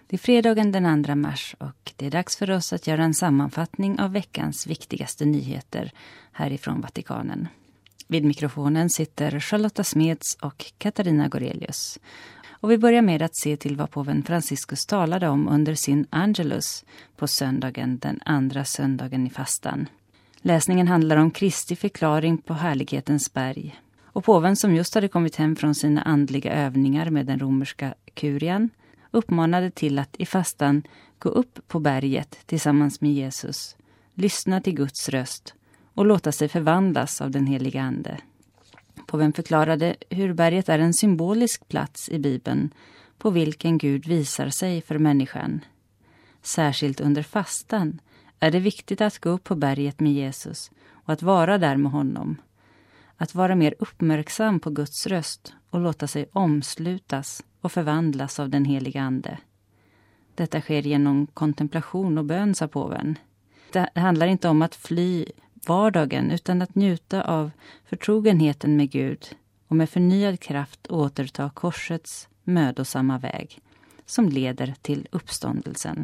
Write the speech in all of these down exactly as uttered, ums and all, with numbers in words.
Det är fredagen den andra mars och det är dags för oss att göra en sammanfattning av veckans viktigaste nyheter härifrån Vatikanen. Vid mikrofonen sitter Charlotta Smeds och Katarina Gorelius. Och vi börjar med att se till vad påven Franciscus talade om under sin Angelus på söndagen, den andra söndagen i fastan. Läsningen handlar om Kristi förklaring på härlighetens berg. Och påven, som just hade kommit hem från sina andliga övningar med den romerska kurian, uppmanade till att i fastan gå upp på berget tillsammans med Jesus, lyssna till Guds röst och låta sig förvandlas av den heliga ande. Påven förklarade hur berget är en symbolisk plats i Bibeln på vilken Gud visar sig för människan. Särskilt under fastan är det viktigt att gå upp på berget med Jesus och att vara där med honom. Att vara mer uppmärksam på Guds röst och låta sig omslutas och förvandlas av den heliga ande. Detta sker genom kontemplation och bön, sa påven. Det handlar inte om att fly vardagen utan att njuta av förtrogenheten med Gud och med förnyad kraft återta korsets mödosamma väg som leder till uppståndelsen.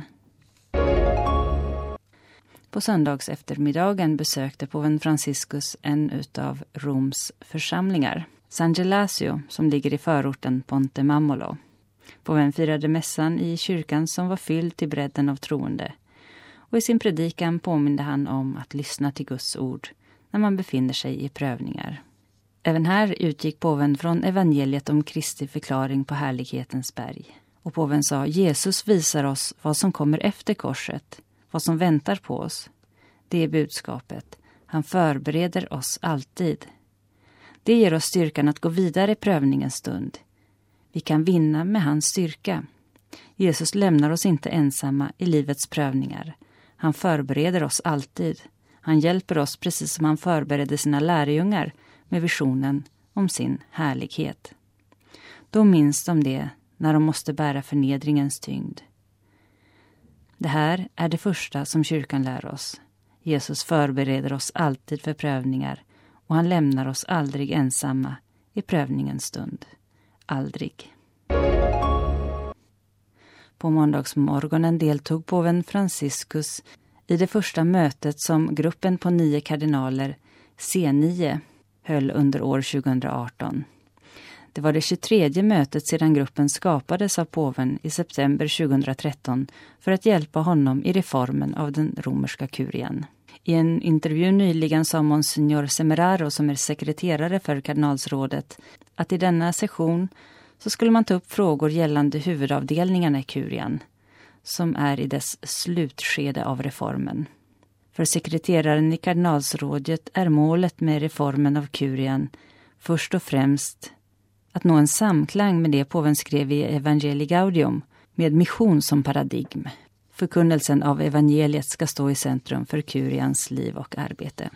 På söndags eftermiddagen besökte påven Franciscus en utav Roms församlingar, San Gelasio, som ligger i förorten Ponte Mammolo. Påven firade mässan i kyrkan som var fylld till bredden av troende. Och i sin predikan påminde han om att lyssna till Guds ord när man befinner sig i prövningar. Även här utgick påven från evangeliet om Kristi förklaring på härlighetens berg. Och påven sa: Jesus visar oss vad som kommer efter korset, vad som väntar på oss. Det är budskapet. Han förbereder oss alltid. Det ger oss styrkan att gå vidare i prövningens stund. Vi kan vinna med hans styrka. Jesus lämnar oss inte ensamma i livets prövningar. Han förbereder oss alltid. Han hjälper oss precis som han förberedde sina lärjungar med visionen om sin härlighet. Då minns de det när de måste bära förnedringens tyngd. Det här är det första som kyrkan lär oss. Jesus förbereder oss alltid för prövningar och han lämnar oss aldrig ensamma i prövningens stund. Aldrig. På måndagsmorgonen deltog påven Franciscus i det första mötet som gruppen på nio kardinaler, C nio, höll under år tjugoarton. Det var det tjugotredje mötet sedan gruppen skapades av påven i september tjugotretton för att hjälpa honom i reformen av den romerska kurian. I en intervju nyligen sa Monsignor Semeraro, som är sekreterare för kardinalsrådet, att i denna session så skulle man ta upp frågor gällande huvudavdelningarna i kurian, som är i dess slutskede av reformen. För sekreteraren i kardinalsrådet är målet med reformen av kurian först och främst att nå en samklang med det påven skrev i Evangelii Gaudium, med mission som paradigm. Förkunnelsen av evangeliet ska stå i centrum för kurians liv och arbete.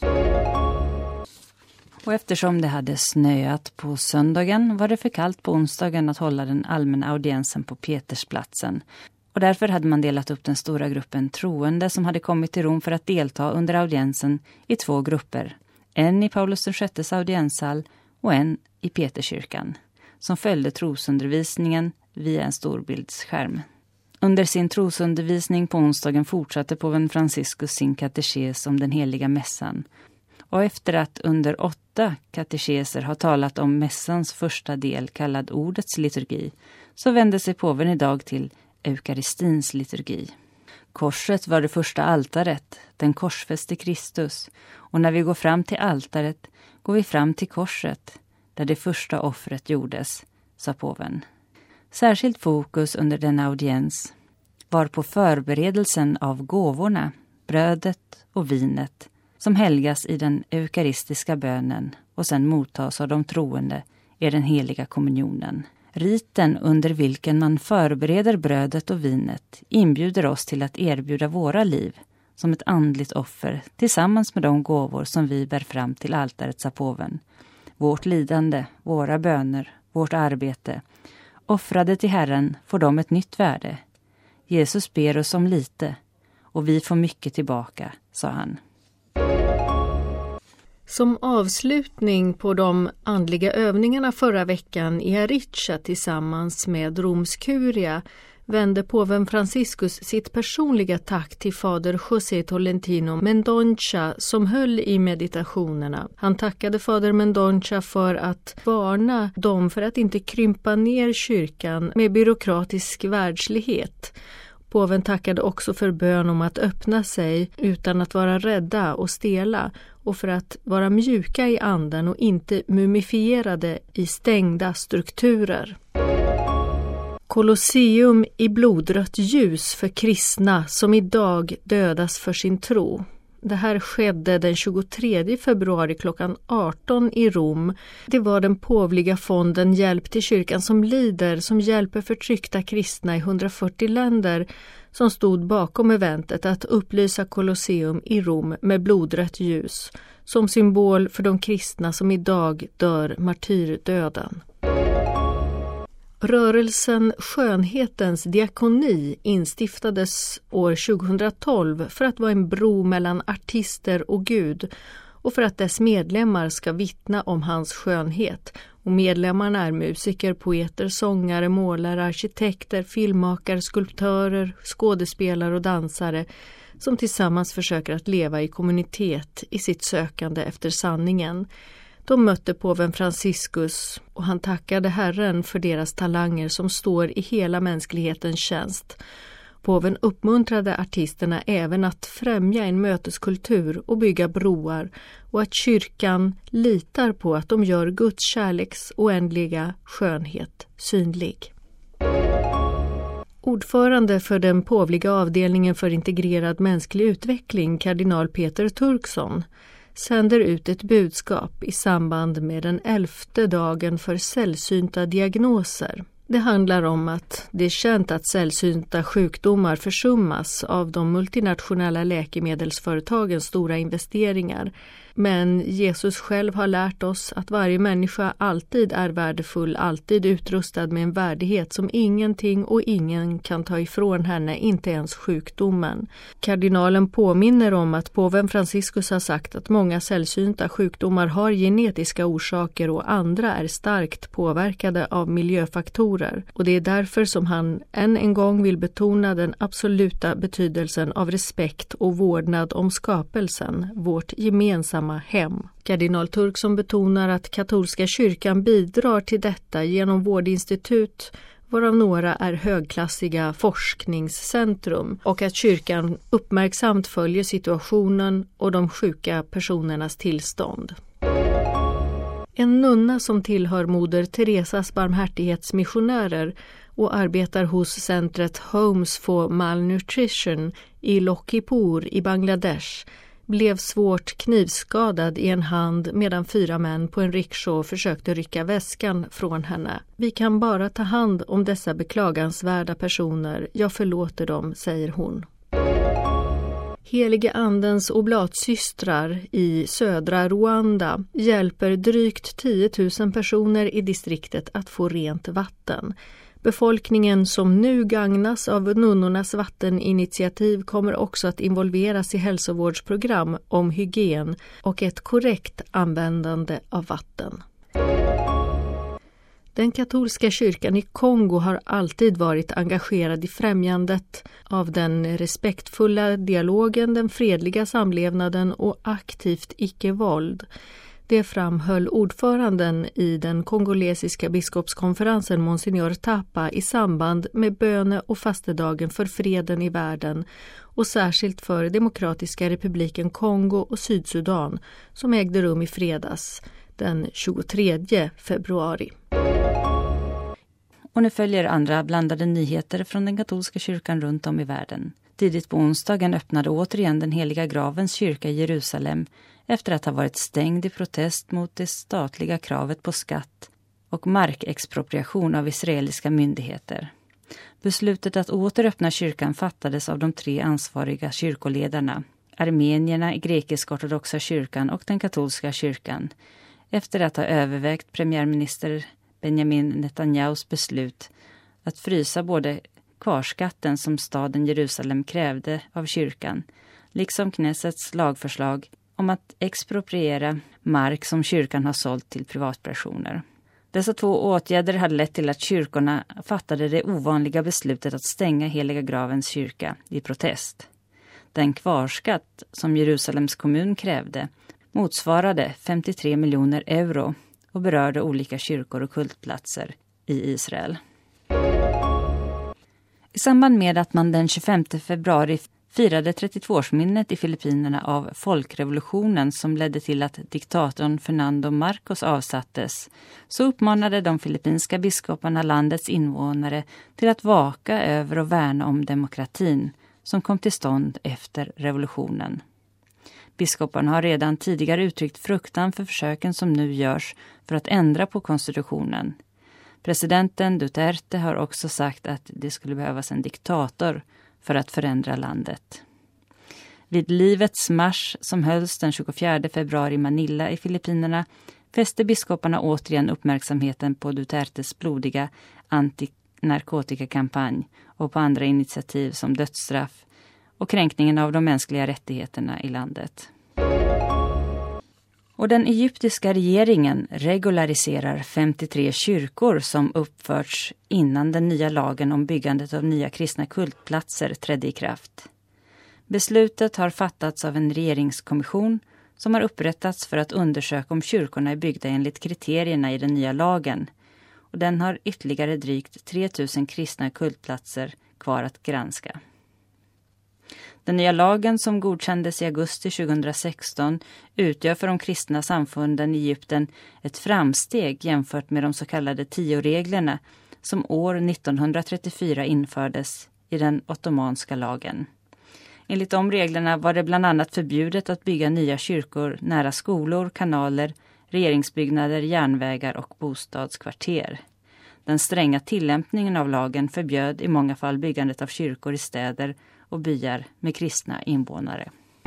Och eftersom det hade snöat på söndagen var det för kallt på onsdagen att hålla den allmänna audiensen på Petersplatsen. Och därför hade man delat upp den stora gruppen troende som hade kommit till Rom för att delta under audiensen i två grupper. En i Paulus den sjättes audienshall och en i Peterskyrkan, som följde trosundervisningen via en storbildsskärm. Under sin trosundervisning på onsdagen fortsatte påven Franciscus sin katekes om den heliga mässan. Och efter att under åtta katekeser har talat om mässans första del kallad ordets liturgi, så vände sig påven idag till eukaristins liturgi. Korset var det första altaret, den korsfäste Kristus, och när vi går fram till altaret går vi fram till korset, där det första offret gjordes, sa påven. Särskilt fokus under denna audiens var på förberedelsen av gåvorna, brödet och vinet, som helgas i den eukaristiska bönen och sen mottas av de troende i den heliga kommunionen. Riten under vilken man förbereder brödet och vinet inbjuder oss till att erbjuda våra liv som ett andligt offer tillsammans med de gåvor som vi bär fram till altaret, sa påven. Vårt lidande, våra böner, vårt arbete, offrade till Herren får de ett nytt värde. Jesus ber oss om lite och vi får mycket tillbaka, sa han. Som avslutning på de andliga övningarna förra veckan i Ariccia tillsammans med Roms kuria vände påven Franciscus sitt personliga tack till fader José Tolentino Mendonça som höll i meditationerna. Han tackade fader Mendonça för att varna dem för att inte krympa ner kyrkan med byråkratisk världslighet. Påven tackade också för bön om att öppna sig utan att vara rädda och stela och för att vara mjuka i anden och inte mumifierade i stängda strukturer. Colosseum i blodrött ljus för kristna som idag dödas för sin tro. Det här skedde den tjugotredje februari klockan arton i Rom. Det var den påvliga fonden Hjälp till kyrkan som lider som hjälper förtryckta kristna i hundrafyrtio länder som stod bakom eventet att upplysa Colosseum i Rom med blodrött ljus som symbol för de kristna som idag dör martyrdöden. Rörelsen Skönhetens diakoni instiftades år tjugohundratolv för att vara en bro mellan artister och Gud och för att dess medlemmar ska vittna om hans skönhet. Och medlemmarna är musiker, poeter, sångare, målare, arkitekter, filmmakare, skulptörer, skådespelare och dansare som tillsammans försöker att leva i kommunitet i sitt sökande efter sanningen. De mötte påven Franciscus och han tackade Herren för deras talanger som står i hela mänsklighetens tjänst. Påven uppmuntrade artisterna även att främja en möteskultur och bygga broar och att kyrkan litar på att de gör Guds kärleks oändliga skönhet synlig. Ordförande för den påvliga avdelningen för integrerad mänsklig utveckling, kardinal Peter Turkson, sänder ut ett budskap i samband med den elfte dagen för sällsynta diagnoser. Det handlar om att det är känt att sällsynta sjukdomar försummas av de multinationella läkemedelsföretagens stora investeringar. Men Jesus själv har lärt oss att varje människa alltid är värdefull, alltid utrustad med en värdighet som ingenting och ingen kan ta ifrån henne, inte ens sjukdomen. Kardinalen påminner om att påven Franciscus har sagt att många sällsynta sjukdomar har genetiska orsaker och andra är starkt påverkade av miljöfaktorer. Och det är därför som han än en gång vill betona den absoluta betydelsen av respekt och vårdnad om skapelsen, vårt gemensamma hem. Kardinal Turkson betonar att katolska kyrkan bidrar till detta genom vårdinstitut, varav några är högklassiga forskningscentrum, och att kyrkan uppmärksamt följer situationen och de sjuka personernas tillstånd. En nunna som tillhör moder Teresas barmhärtighetsmissionärer och arbetar hos centret Homes for Malnutrition i Lokhipur i Bangladesh blev svårt knivskadad i en hand medan fyra män på en rickshaw försökte rycka väskan från henne. Vi kan bara ta hand om dessa beklagansvärda personer. Jag förlåter dem, säger hon. Helige Andens oblatsystrar i södra Rwanda hjälper drygt tio tusen personer i distriktet att få rent vatten. Befolkningen som nu gagnas av nunnornas vatteninitiativ kommer också att involveras i hälsovårdsprogram om hygien och ett korrekt användande av vatten. Den katolska kyrkan i Kongo har alltid varit engagerad i främjandet av den respektfulla dialogen, den fredliga samlevnaden och aktivt icke-våld. Det framhöll ordföranden i den kongolesiska biskopskonferensen Monsignor Tapa i samband med böne- och fastedagen för freden i världen och särskilt för Demokratiska republiken Kongo och Sydsudan som ägde rum i fredags den tjugotredje februari. Och nu följer andra blandade nyheter från den katolska kyrkan runt om i världen. Tidigt på onsdagen öppnade återigen den heliga gravens kyrka i Jerusalem efter att ha varit stängd i protest mot det statliga kravet på skatt och markexpropriation av israeliska myndigheter. Beslutet att återöppna kyrkan fattades av de tre ansvariga kyrkoledarna, armenierna i grekisk-ortodoxa kyrkan och den katolska kyrkan, efter att ha övervägt premiärminister Benjamin Netanyahus beslut att frysa både kvarskatten som staden Jerusalem krävde av kyrkan, liksom Knessets lagförslag om att expropriera mark som kyrkan har sålt till privatpersoner. Dessa två åtgärder hade lett till att kyrkorna fattade det ovanliga beslutet att stänga Heliga gravens kyrka i protest. Den kvarskatt som Jerusalems kommun krävde motsvarade femtiotre miljoner euro och berörde olika kyrkor och kultplatser i Israel. I samband med att man den tjugofemte februari firade trettiotvåårsminnet i Filippinerna av folkrevolutionen som ledde till att diktatorn Fernando Marcos avsattes, så uppmanade de filippinska biskoparna landets invånare till att vaka över och värna om demokratin som kom till stånd efter revolutionen. Biskoparna har redan tidigare uttryckt fruktan för försöken som nu görs för att ändra på konstitutionen. Presidenten Duterte har också sagt att det skulle behövas en diktator för att förändra landet. Vid livets marsch som hölls den tjugofjärde februari i Manila i Filippinerna fäste biskoparna återigen uppmärksamheten på Dutertes blodiga antinarkotikakampanj och på andra initiativ som dödsstraff och kränkningen av de mänskliga rättigheterna i landet. Och den egyptiska regeringen regulariserar femtiotre kyrkor som uppförts innan den nya lagen om byggandet av nya kristna kultplatser trädde i kraft. Beslutet har fattats av en regeringskommission som har upprättats för att undersöka om kyrkorna är byggda enligt kriterierna i den nya lagen. Och den har ytterligare drygt tre tusen kristna kultplatser kvar att granska. Den nya lagen som godkändes i augusti tjugohundrasexton utgör för de kristna samfunden i Egypten ett framsteg jämfört med de så kallade tio-reglerna som år nittonhundratrettiofyra infördes i den ottomanska lagen. Enligt de reglerna var det bland annat förbjudet att bygga nya kyrkor nära skolor, kanaler, regeringsbyggnader, järnvägar och bostadskvarter. Den stränga tillämpningen av lagen förbjöd i många fall byggandet av kyrkor i städer och byar med kristna invånare.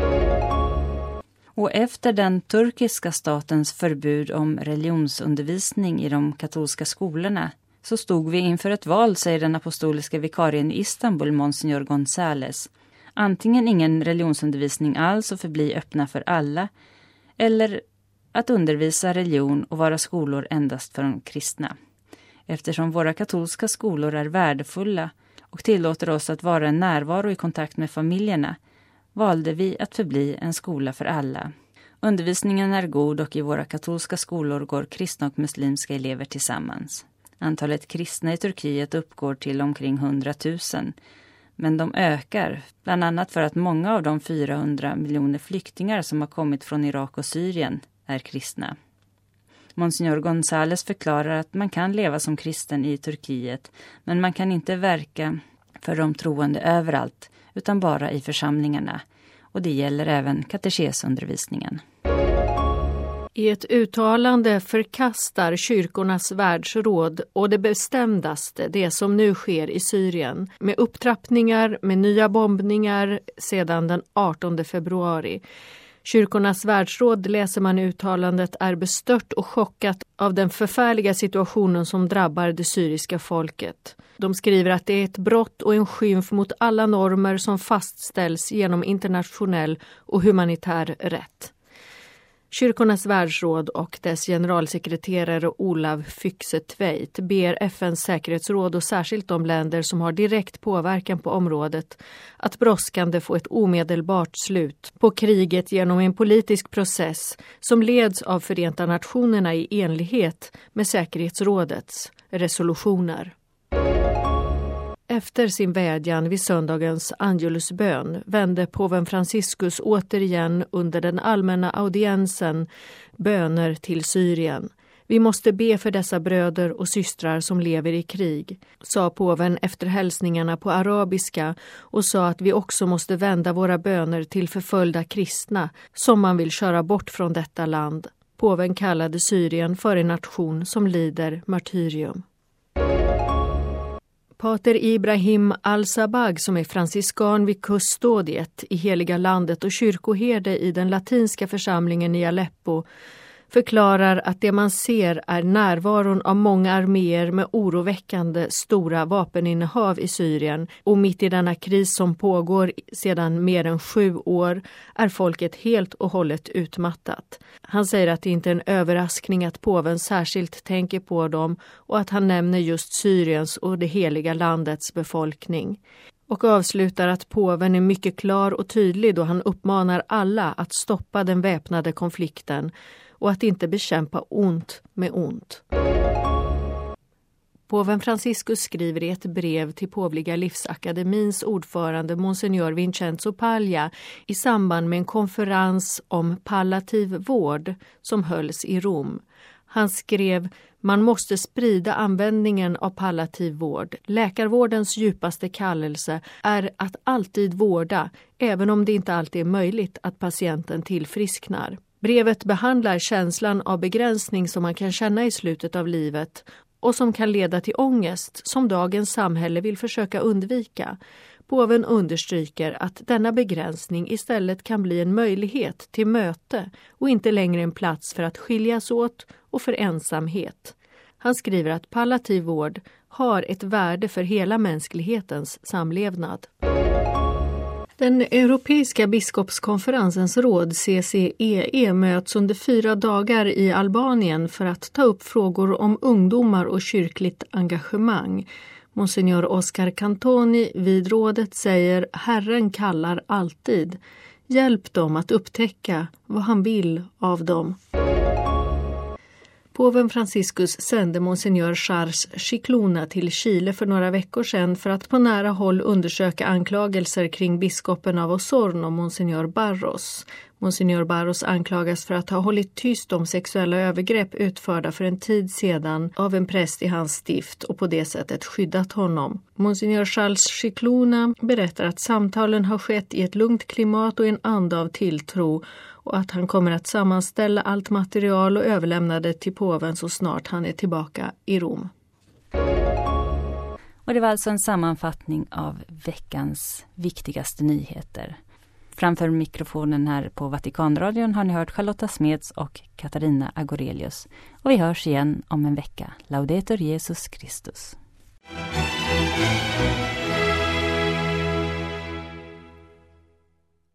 Och efter den turkiska statens förbud om religionsundervisning i de katolska skolorna så stod vi inför ett val, säger den apostoliska vikarien i Istanbul, Monsignor González. Antingen ingen religionsundervisning alls och förbli öppna för alla, eller att undervisa religion och vara skolor endast för de kristna. Eftersom våra katolska skolor är värdefulla och tillåter oss att vara en närvaro i kontakt med familjerna, valde vi att förbli en skola för alla. Undervisningen är god och i våra katolska skolor går kristna och muslimska elever tillsammans. Antalet kristna i Turkiet uppgår till omkring hundratusen, men de ökar, bland annat för att många av de fyrahundra miljoner flyktingar som har kommit från Irak och Syrien är kristna. Monsignor González förklarar att man kan leva som kristen i Turkiet, men man kan inte verka för de troende överallt, utan bara i församlingarna. Och det gäller även katekesundervisningen. I ett uttalande förkastar kyrkornas världsråd och det bestämdaste det som nu sker i Syrien med upptrappningar, med nya bombningar sedan den artonde februari. Kyrkornas världsråd, läser man i uttalandet, är bestört och chockat av den förfärliga situationen som drabbar det syriska folket. De skriver att det är ett brott och en skymf mot alla normer som fastställs genom internationell och humanitär rätt. Kyrkornas världsråd och dess generalsekreterare Olav Fykse-Tveit ber F N:s säkerhetsråd och särskilt de länder som har direkt påverkan på området att brådskande få ett omedelbart slut på kriget genom en politisk process som leds av Förenta nationerna i enlighet med säkerhetsrådets resolutioner. Efter sin vädjan vid söndagens Angelusbön vände påven Franciscus återigen under den allmänna audiensen böner till Syrien. Vi måste be för dessa bröder och systrar som lever i krig, sa påven efter hälsningarna på arabiska och sa att vi också måste vända våra böner till förföljda kristna som man vill köra bort från detta land. Påven kallade Syrien för en nation som lider martyrium. Pater Ibrahim al-Sabag, som är franciskan vid kuststadiet i Heliga landet och kyrkoherde i den latinska församlingen i Aleppo, förklarar att det man ser är närvaron av många arméer med oroväckande stora vapeninnehav i Syrien, och mitt i denna kris som pågår sedan mer än sju år är folket helt och hållet utmattat. Han säger att det inte är en överraskning att påven särskilt tänker på dem och att han nämner just Syriens och det heliga landets befolkning. Och avslutar att påven är mycket klar och tydlig då han uppmanar alla att stoppa den väpnade konflikten och att inte bekämpa ont med ont. Påven Franciscus skriver i ett brev till Påvliga livsakademins ordförande Monsignor Vincenzo Paglia i samband med en konferens om palliativ vård som hölls i Rom. Han skrev: man måste sprida användningen av palliativ vård. Läkarvårdens djupaste kallelse är att alltid vårda, även om det inte alltid är möjligt att patienten tillfrisknar. Brevet behandlar känslan av begränsning som man kan känna i slutet av livet och som kan leda till ångest som dagens samhälle vill försöka undvika. Påven understryker att denna begränsning istället kan bli en möjlighet till möte och inte längre en plats för att skiljas åt och för ensamhet. Han skriver att palliativ vård har ett värde för hela mänsklighetens samlevnad. Den Europeiska biskopskonferensens råd C C E E möts under fyra dagar i Albanien för att ta upp frågor om ungdomar och kyrkligt engagemang. Monsignor Oscar Cantoni vid rådet säger: Herren kallar alltid. Hjälp dem att upptäcka vad han vill av dem. Påven Franciscus sände Monsignor Charles Chicluna till Chile för några veckor sedan för att på nära håll undersöka anklagelser kring biskopen av Osorno, Monsignor Barros. Monsignor Barros anklagas för att ha hållit tyst om sexuella övergrepp utförda för en tid sedan av en präst i hans stift och på det sättet skyddat honom. Monsignor Charles Chicluna berättar att samtalen har skett i ett lugnt klimat och en anda av tilltro och att han kommer att sammanställa allt material och överlämna det till påven så snart han är tillbaka i Rom. Och det var alltså en sammanfattning av veckans viktigaste nyheter. Framför mikrofonen här på Vatikanradion har ni hört Charlotta Smeds och Katarina Agorelius. Och vi hörs igen om en vecka. Laudetur Jesus Christus.